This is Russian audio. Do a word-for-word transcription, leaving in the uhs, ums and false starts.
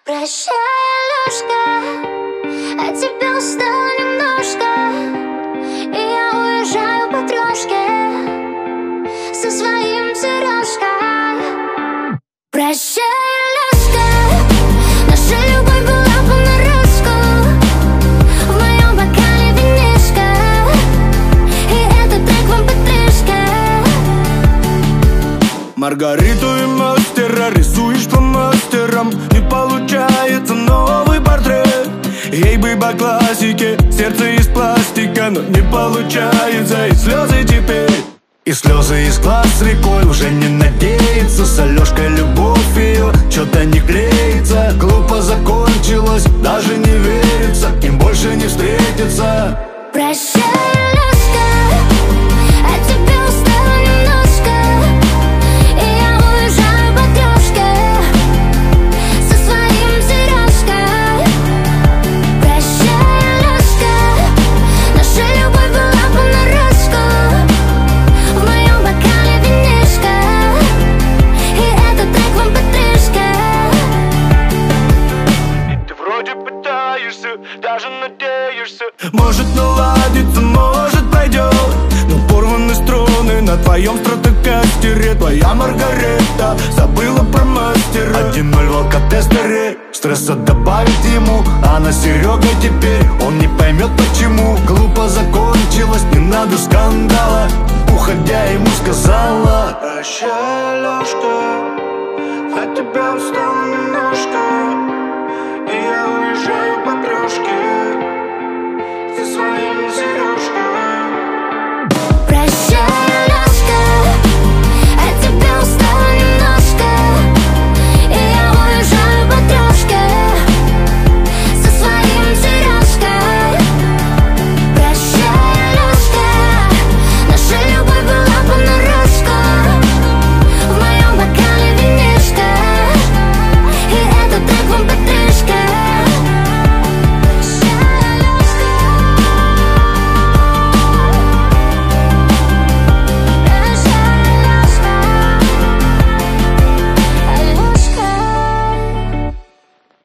Прощай, Алёшка, от тебя устала немножко, и я уезжаю по трошке со своим Сережкой. Прощай, Алёшка, наша любовь была понарошку, в моем бокале винишко, и этот трек вам потришка. Маргариту и мастера рисуешь фломастером, не получается новый портрет. Ей бы по классике, сердце из пластика, но не получается, и слезы теперь. И слезы из глаз рекой, уже не надеется. С Алёшкой любовь ее что-то не клеится. Глупо закончилось, даже не верится, им больше не встретиться. Прощай, Алёшка, от тебя устала немножко, и я уезжаю по трошке со своим Сережкой. Прощай, Алёшка, наша любовь была понарошку, в моем бокале винишко, и этот трек вам потришка. И ты вроде пытаешься, даже надеешься, может наладится, может пойдет, но порваны струны на твоем стратокастере. Твоя Маргарета забыла про мастера. Один ноль в алкотестере, стресса добавить ему, а на Серега теперь он не поймет почему. Глупо закончилось, не надо скандала, уходя ему сказала: прощай, Алёшка, от тебя устала немножко,